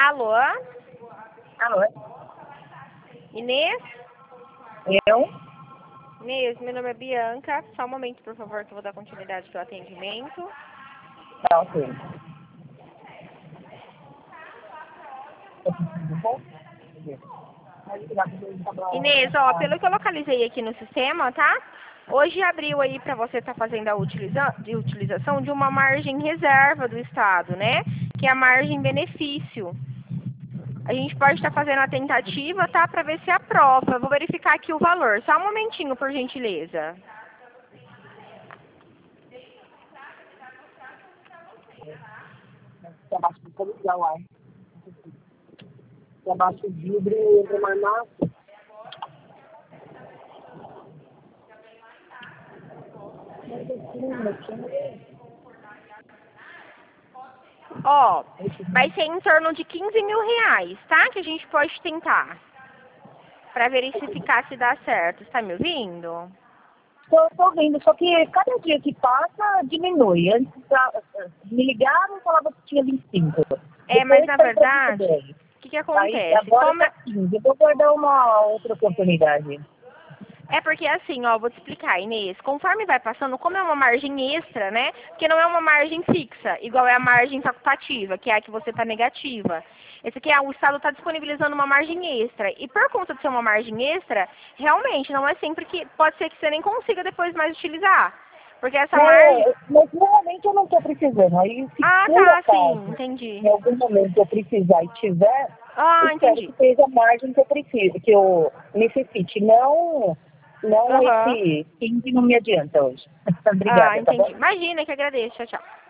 Alô? Alô? Inês? Eu? Inês, meu nome é Bianca. Só um momento, por favor, que eu vou dar continuidade ao atendimento. Tá, ok. Inês, ó, pelo que eu localizei aqui no sistema, tá? Hoje abriu aí para você estar fazendo a utilização de uma margem reserva do Estado, né? Que é a margem benefício. A gente pode estar fazendo a tentativa, tá? Para ver se aprova. Eu vou verificar aqui o valor. Só um momentinho, por gentileza. Se abaixa o televisão, ai. Se abaixa o vidro e entra mais massa. Ó, vai ser em torno de 15 mil reais, tá? Que a gente pode tentar. Pra verificar se dá certo. Está me ouvindo? Tô vendo, só que cada dia que passa diminui. Antes me ligaram e falavam que tinha 25. É, mas Depois na foi para verdade, 10. o que Aí acontece? agora tá 15. Eu vou guardar uma outra oportunidade. É porque assim, ó, vou te explicar, Inês. Conforme vai passando, como é uma margem extra, né? Porque não é uma margem fixa, igual é a margem facultativa, que é a que você tá negativa. Esse aqui é o Estado está disponibilizando uma margem extra. E por conta de ser uma margem extra, realmente não é sempre que. Pode ser que você nem consiga depois mais utilizar. Porque essa margem. Mas normalmente eu não estou precisando. Aí, se Ah, por tá, sim, acaso, entendi. em algum momento eu precisar e tiver, eu Ah, espero entendi. que seja a margem que eu preciso, que eu necessite. Não Aham. esse 15 não me adianta hoje. Ah, Obrigada, tá bom? entendi. Imagina que agradeço. Tchau, tchau.